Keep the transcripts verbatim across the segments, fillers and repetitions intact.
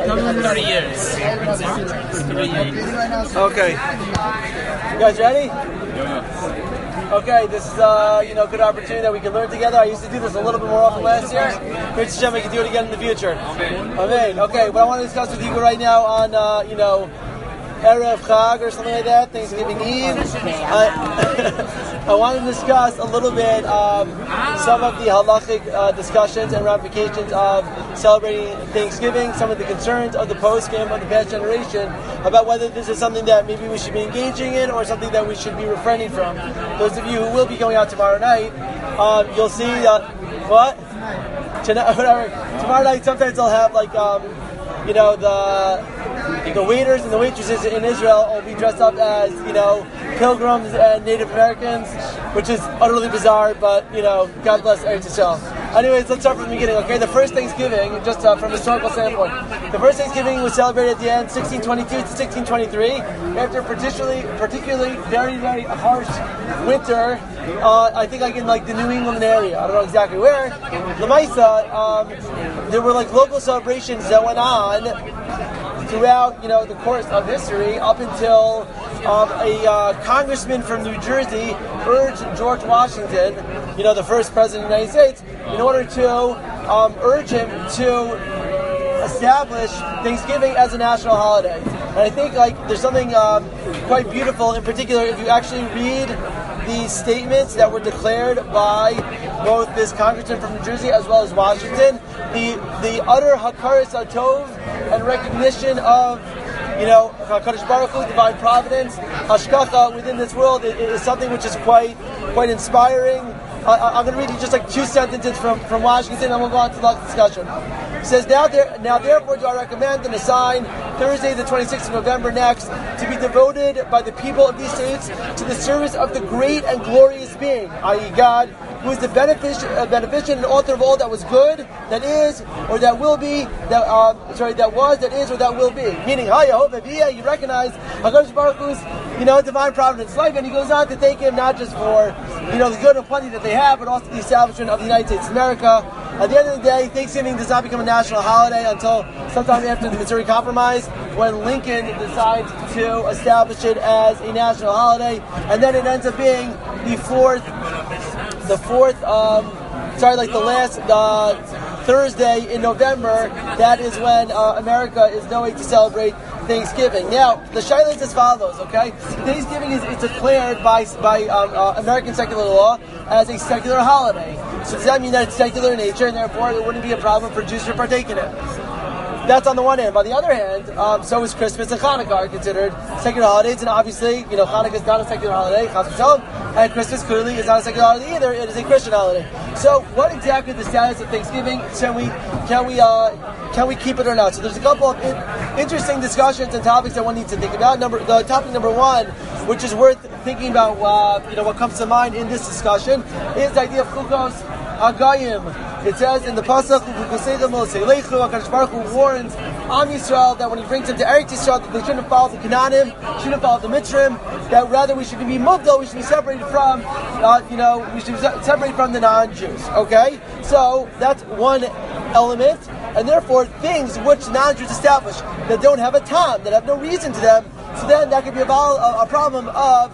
thirty years. Okay. You guys ready? Okay, this is uh, you know, a good opportunity that we can learn together. I used to do this a little bit more often last year. Great to we can do it again in the future. Amen. Amen. Okay, what I want to discuss with you right now on, uh, you know, Erev Chag or something like that, Thanksgiving Eve. I, I want to discuss a little bit um, some of the halachic uh, discussions and ramifications of celebrating Thanksgiving, some of the concerns of the poskim of the past generation about whether this is something that maybe we should be engaging in or something that we should be refraining from. Those of you who will be going out tomorrow night, um, you'll see uh, what? Tonight, whatever. Tomorrow night, sometimes they'll have like um, you know the. The waiters and the waitresses in Israel will be dressed up as, you know, pilgrims and Native Americans, which is utterly bizarre, but, you know, God bless Eretz Yisrael. Anyways, let's start from the beginning, okay? The first Thanksgiving, just uh, from a historical standpoint, the first Thanksgiving was celebrated at the end, sixteen twenty-two to sixteen twenty-three, after particularly, particularly very, very harsh winter, uh, I think like in like the New England area, I don't know exactly where. Lamaisa, um, there were like local celebrations that went on throughout, you know, the course of history, up until um, a uh, congressman from New Jersey urged George Washington, you know, the first president of the United States, in order to um, urge him to establish Thanksgiving as a national holiday. And I think, like, there's something um, quite beautiful, in particular, if you actually read the statements that were declared by both this congressman from New Jersey as well as Washington, the the utter hakaras hatov and recognition of, you know, HaKadosh Baruch Hu, divine providence, hashkacha within this world is, is something which is quite quite inspiring. Uh, I'm going to read you just like two sentences from, from Washington, and we'll go on to the discussion. It says, now, there, now therefore do I recommend and assign Thursday the twenty-sixth of November next to be devoted by the people of these states to the service of the great and glorious being, that is. God, who is the benefic- uh, beneficent and author of all that was good, that is, or that will be, that uh, sorry, that was, that is, or that will be. Meaning, you recognize HaKadosh Baruch Hu's, you know, divine providence life, and he goes on to thank him not just for, you know, the good and plenty that they have, but also the establishment of the United States of America. At the end of the day, Thanksgiving does not become a national holiday until sometime after the Missouri Compromise, when Lincoln decides to establish it as a national holiday, and then it ends up being the fourth, the fourth, um, sorry, like the last uh, Thursday in November. That is when uh, America is knowing to celebrate Thanksgiving. Now, the shaila is as follows, okay? Thanksgiving is, is declared by by um, uh, American secular law as a secular holiday. So does that mean that it's secular in nature, and therefore it wouldn't be a problem for Jews to partake in it? That's on the one hand. By the other hand, um, so is Christmas and Hanukkah are considered secular holidays, and obviously, you know, Hanukkah is not a secular holiday, Chas v'shalom, and Christmas clearly is not a secular holiday either. It is a Christian holiday. So, what exactly is the status of Thanksgiving? Can we, can we, uh, can we keep it or not? So, there's a couple of in- interesting discussions and topics that one needs to think about. Number, the topic number one, which is worth thinking about, uh, you know, what comes to mind in this discussion, is the idea of Chukos Hagayim. It says in the pasuk, HaKadosh Baruch Hu warns Am Yisrael that when He brings them to Eretz Yisrael, that they shouldn't follow the Canaanim, shouldn't follow the Mitzrim, that rather we should be muvdal, we should be separated from, uh, you know, we should be separated from the non-Jews. Okay, so that's one element, and therefore things which non-Jews establish that don't have a tam, that have no reason to them. So then that could be a, a, a problem of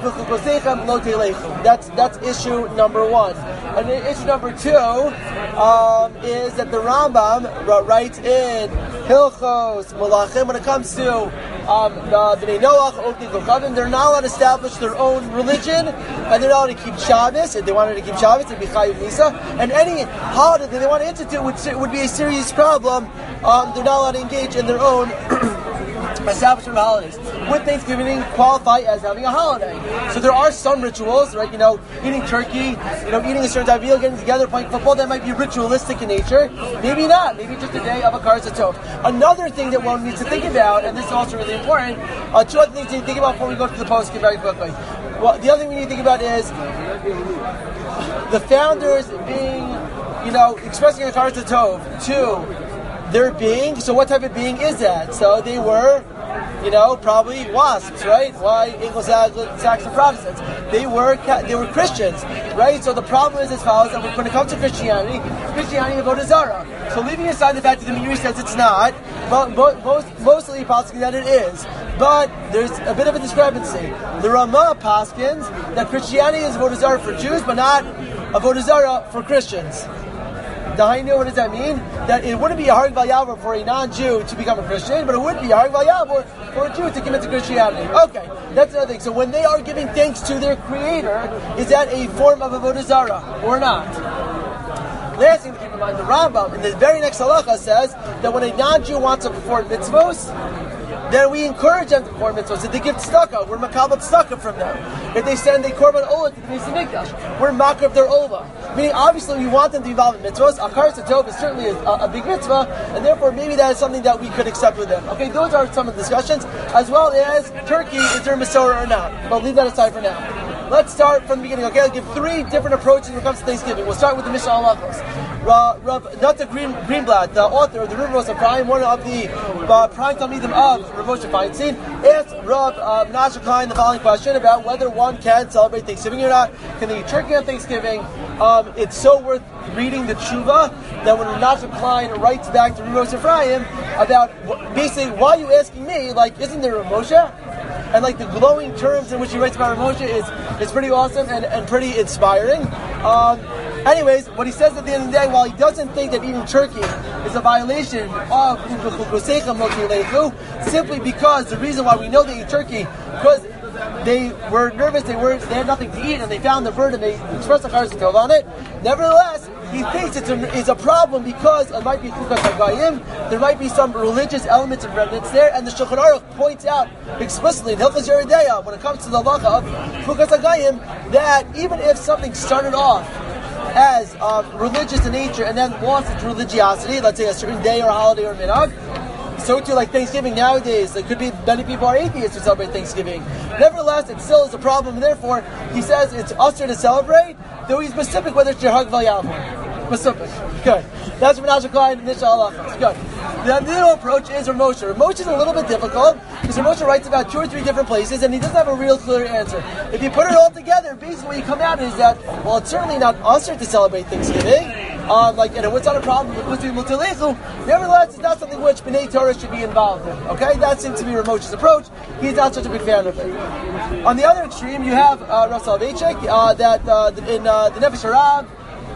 that's that's issue number one. And issue number two um, is that the Rambam writes in Hilchos Malachim, when it comes to um, the Bnei Noach, Othni Kochavim, they're not allowed to establish their own religion, and they're not allowed to keep Shabbos. If they wanted to keep Shabbos, it'd be Chayiv Misa. And any holiday that they want to institute would, would be a serious problem. Um, they're not allowed to engage in their own establishment of holidays. Would Thanksgiving qualify as having a holiday? So there are some rituals, right? You know, eating turkey, you know, eating a certain type of meal, getting together, playing football, that might be ritualistic in nature. Maybe not. Maybe just a day of a Hakaras Hatov. Another thing that one needs to think about, and this is also really important, uh, two other things to think about before we go to the post very quickly. Well, the other thing we need to think about is the founders being, you know, expressing a Hakaras Hatov to their being. So what type of being is that? So they were You know, probably wasps, right? Why Anglo-Saxon Protestants? They were they were Christians, right? So the problem is as follows: that when it comes to Christianity, Christianity is Avodah Zarah. So leaving aside the fact that the Meiri says it's not, but most mostly possibly that it is. But there's a bit of a discrepancy. The Ramah paskins that Christianity is Avodah Zarah for Jews, but not Avodah Zarah for Christians. Dahainu, what does that mean? That it wouldn't be a Harg Valyavor for a non-Jew to become a Christian, but it would be a Harg Valyavor for a Jew to commit to Christianity. Okay, that's another thing. So when they are giving thanks to their Creator, is that a form of Avodah Zarah or not? Last thing to keep in mind, the Rambam in the very next halacha says that when a non-Jew wants to perform mitzvos, then we encourage them to perform mitzvahs. If they give tzedakah, we're makabel tzedakah from them. If they send a korban olah to the Beis Hamikdash, we're makar of their olah. Meaning, obviously, we want them to be involved in mitzvahs. Akaras HaTov is certainly a, a big mitzvah, and therefore maybe that is something that we could accept with them. Okay, those are some of the discussions, as well as Turkey, is there Masorah or not? But leave that aside for now. Let's start from the beginning, okay? I'll give three different approaches when it comes to Thanksgiving. We'll start with the Mishnah Halachos. Rav Nata Green, Greenblatt, the author of the River Moshe Prime, one of the uh, prime Talmidim of Rav Moshe Feinstein, asked Rav uh, Menashe Klein the following question about whether one can celebrate Thanksgiving or not. Can they eat turkey on Thanksgiving? Um, it's so worth reading the tshuva that when Menashe Klein writes back to Rav Moshe Ephraim about basically, why are you asking me? Like, isn't there Rav Moshe? And like the glowing terms in which he writes about Rav Moshe is, is pretty awesome and, and pretty inspiring. Um, anyways, what he says at the end of the day, while he doesn't think that eating turkey is a violation of simply because the reason why we know they eat turkey, because they were nervous, they were they had nothing to eat, and they found the bird and they expressed the Akaras HaTov on it. Nevertheless, he thinks it's a, it's a problem because it might be Chukas HaGayim, there might be some religious elements and remnants there, and the Shulchan Aruch points out explicitly in Hilchos Yoreh De'ah, when it comes to the halacha of Chukas HaGayim, that even if something started off as um, religious in nature and then lost its religiosity, let's say a certain day or holiday or minhag, so too like Thanksgiving nowadays, there could be many people are atheists who celebrate Thanksgiving. Nevertheless, it still is a problem, and therefore he says it's usher to celebrate, though he's specific whether it's Yerhag Valyavor. Specific. Good. That's Menashe Klein and Mishnah Halachos. Good. The middle approach is Rav Moshe. Rav Moshe is a little bit difficult because Rav Moshe writes about two or three different places and he doesn't have a real clear answer. If you put it all together, basically what you come out is that, well, it's certainly not usher to celebrate Thanksgiving. Um, like, you know, what's not a problem with Muslim Mutalechu? Nevertheless, it's not something which B'nai Torah should be involved in. Okay? That seems to be Rav Moshe's approach. He's not such a big fan of it. On the other extreme, you have uh, Rav Soloveitchik, uh, that uh, in uh, the Nefesh HaRav,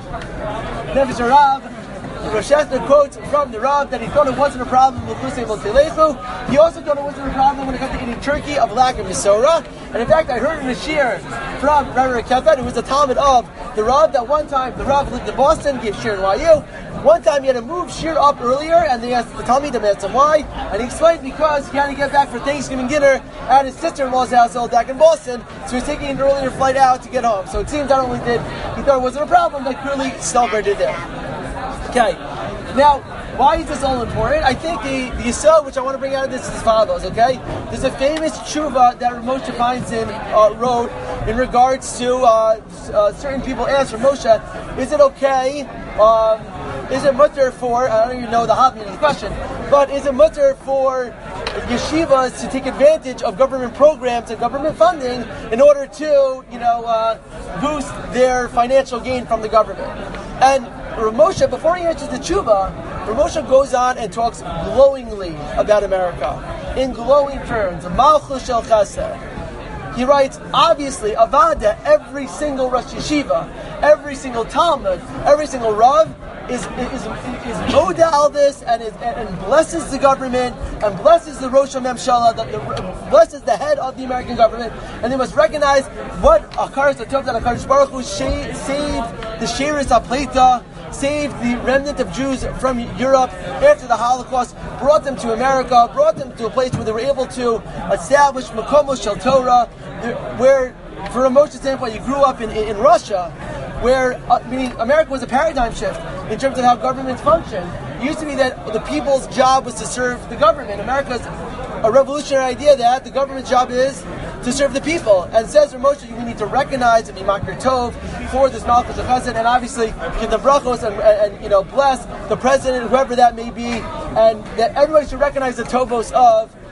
Nefesh HaRav, Rosh Hashanah quotes from the Rav that he thought it wasn't a problem with Muslim Mutalechu. He also thought it wasn't a problem when it comes to eating turkey of lack of Masorah. And in fact, I heard in a shir from Rabbi Kefet, who was a Talmud of the Rav, that one time the Rav lived in Boston, gave shir in Y U. One time he had to move shir up earlier, and they asked the Talmud to ask him why, and he explained because he had to get back for Thanksgiving dinner at his sister-in-law's household back in Boston, so he was taking an earlier flight out to get home. So it seems not only did he thought it wasn't a problem, but clearly celebrated there. Okay, now, why is this all important? I think the, the yisod which I want to bring out of this is as follows, okay? There's a famous tshuva that Rav Moshe Feinstein uh, wrote in regards to uh, uh, certain people asked Rav Moshe, is it okay, um, is it mutter for, I don't even know the hobby of the question, but is it mutter for yeshivas to take advantage of government programs and government funding in order to, you know, uh, boost their financial gain from the government? And Rav Moshe, before he answers the tshuva, Rav Moshe goes on and talks glowingly about America, in glowing terms, Malchus Shel Chesed. He writes, obviously, Avada, every single Rosh Yeshiva, every single Talmud, every single Rav, is is is moda all this and is and, and blesses the government and blesses the Rosh HaMemshala, the, the, blesses the head of the American government, and they must recognize what Akaras HaTov that Hakadosh Baruch Hu saved the Sheris HaPleita, saved the remnant of Jews from Europe after the Holocaust, brought them to America, brought them to a place where they were able to establish Makomos Shel Torah, where, for a Moshe standpoint, you grew up in, in, in Russia, where, uh, meaning America was a paradigm shift in terms of how governments function. It used to be that the people's job was to serve the government. America's a revolutionary idea that the government's job is to serve the people. And says Rav Moshe, we need to recognize and be makir tov for this Malchus HaChesed, and obviously give the brachos and, and, and you know bless the president, whoever that may be, and that everybody should recognize the tovos of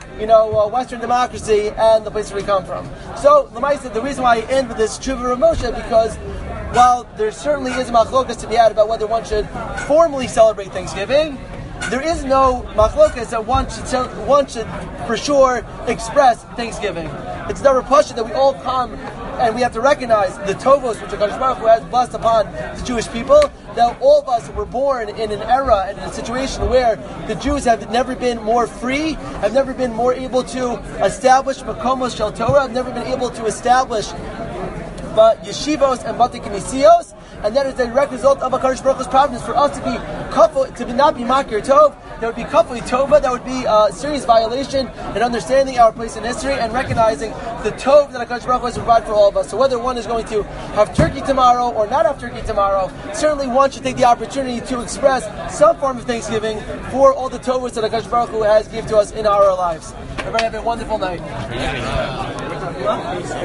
you know, uh, Western democracy and the place where we come from. So, Lamaisa, the reason why I end with this Tshuva of Moshe, because while there certainly is a machlokas to be had about whether one should formally celebrate Thanksgiving, there is no machlokas that one should, one should for sure express Thanksgiving. It's never pasha that we all come and we have to recognize the tovos which HaKadosh Baruch Hu has blessed upon the Jewish people, that all of us were born in an era and in a situation where the Jews have never been more free, have never been more able to establish makomos shel Torah, have never been able to establish but yeshivos and bati kinesios, and that is a direct result of HaKadosh Baruch Hu's providence for us to be kafu, to be not be makir tov. That would be kafui tova. That would be a serious violation in understanding our place in history and recognizing the tov that HaKadosh Baruch Hu has provided for all of us. So whether one is going to have turkey tomorrow or not have turkey tomorrow, certainly one should take the opportunity to express some form of thanksgiving for all the tovos that HaKadosh Baruch Hu has given to us in our lives. Everybody have a wonderful night.